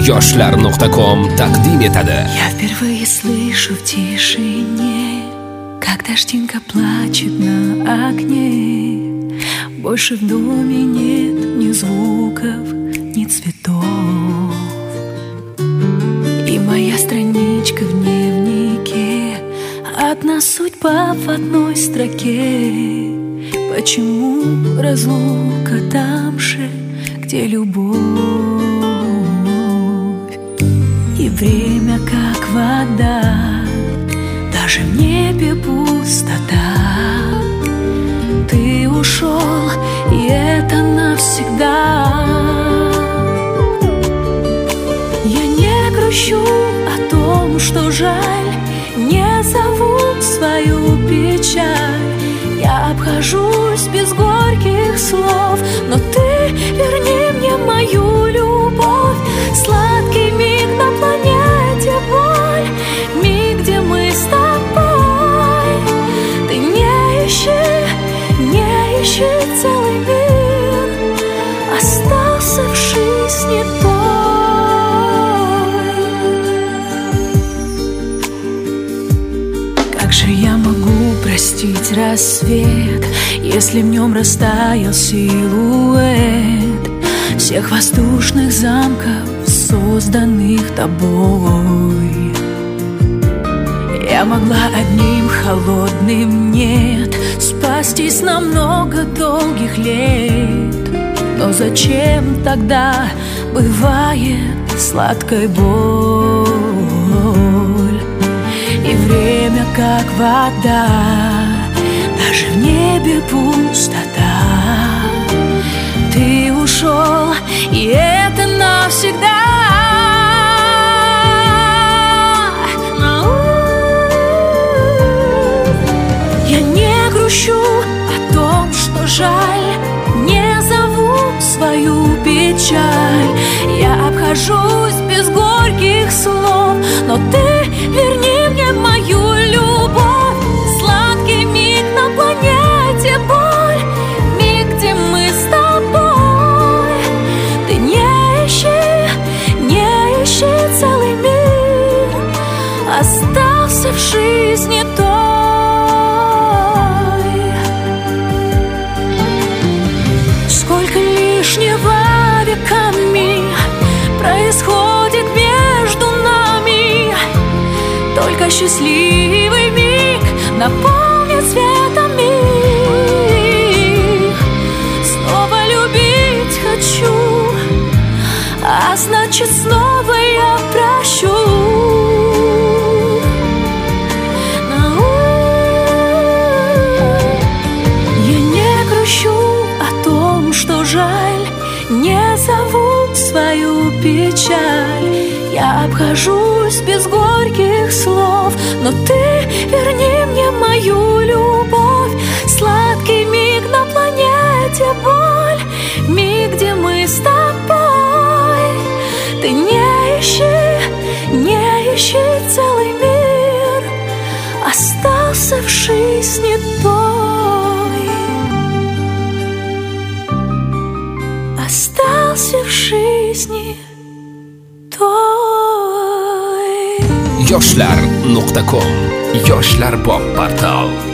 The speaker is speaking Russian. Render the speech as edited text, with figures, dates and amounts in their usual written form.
yoshlar.com taqdim etadi. Я впервые слышу в тишине, как дождинка плачет на окне. Больше в доме нет ни звуков, ни цветов. И моя страничка в дневнике, одна судьба в одной строке. Почему разлука там же, где любовь? И время как вода, даже в небе пустота. Ты ушел, и это навсегда. Я не грущу о том, что жаль, не зову свою печаль. Я обхожусь без горьких слов, но ты верни мне мою любовь. Сладкий миг на планете боль, миг, где мы с тобой. Ты не ищи целый мир, остался в жизни той. Как же я могу простить рассвет, если в нем растаял силуэт всех воздушных замков, созданных тобой? Я могла одним холодным «нет» спастись на много долгих лет. Но зачем тогда бывает сладкая боль? И время как вода, даже в небе пустота. Ты ушел, и это навсегда. Я не грущу о том, что жаль, не зову свою печаль. Я обхожусь без горьких слов, но ты верни мне мою любовь. Сладкий миг на планете боль, миг, где мы с тобой. Ты не ищи целый мир, остался в жизни той. Сколько лишнего веками происходит между нами, только счастливый миг наполнит светом миг. Снова любить хочу, а значит снова я прощу. Я не грущу о том, что жаль, не зову свою печаль. Я обхожусь без горьких слов, но ты верни мне мою любовь. Сладкий миг на планете боль, миг, где мы с тобой. Ты не ищи целый мир, остался в жизни той. Остался в жизни той. yoshlar.com yoshlar pop portal.